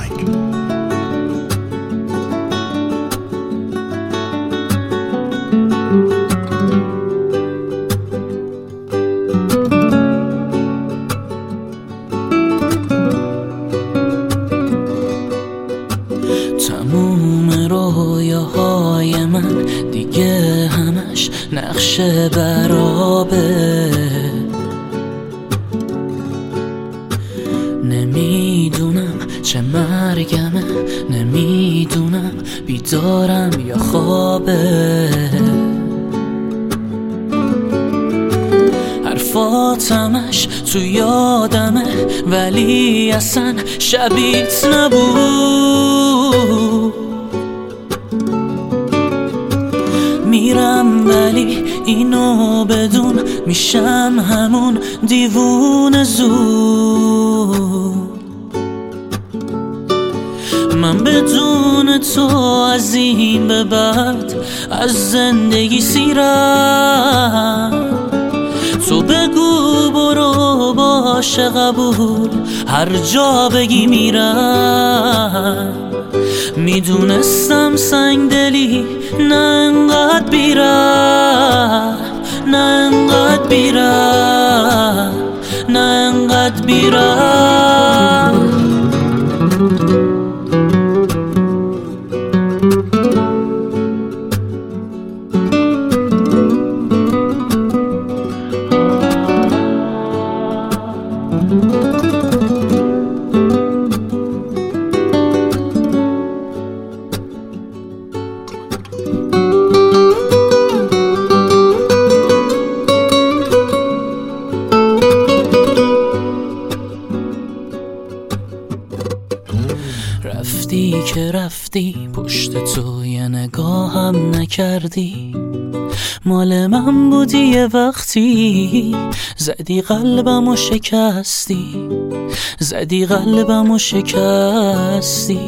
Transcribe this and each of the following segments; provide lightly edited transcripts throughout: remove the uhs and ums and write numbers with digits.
آهنگ. تموم رویاهای من دیگه همش نقش برابه، نمیدونم چه مرگمه، نمیدونم بیدارم یا خوابه. حرفاتمش تو یادمه ولی اصلا شبیت نبود. میرم ولی اینو بدون میشم همون دیوونه زود. من بدون تو از این به بعد از زندگی سیرم. تو بگو برو باشه قبول، هر جا بگی میرم. میدونستم سنگ دلی نه انقدر بیرم، نه انقدر بیرم، نه انقدر بیرم. رفتی که رفتی پشت تو یه نگاهم نکردی. مال من بودی یه وقتی، زدی قلبمو شکستی، زدی قلبمو شکستی.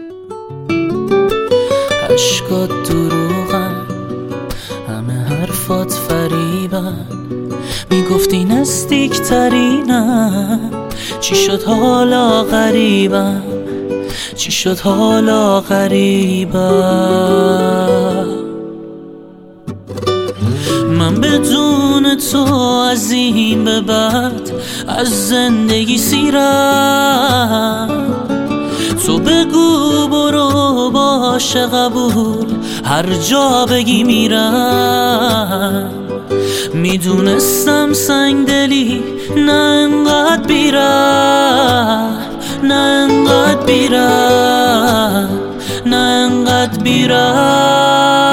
عشقات دروغن، همه حرفات فریبن، میگفتی نزدیک ترینم. چی شد حالا غریبم، چی شد حالا غریبم. من بدون تو از این به بعد از زندگی سیرم. تو بگو برو باشه قبول، هر جا بگی میرم. میدونستم سنگ دلی نه انقدر بیرم، نه انقدر بیرم، نه انقدر بیرم.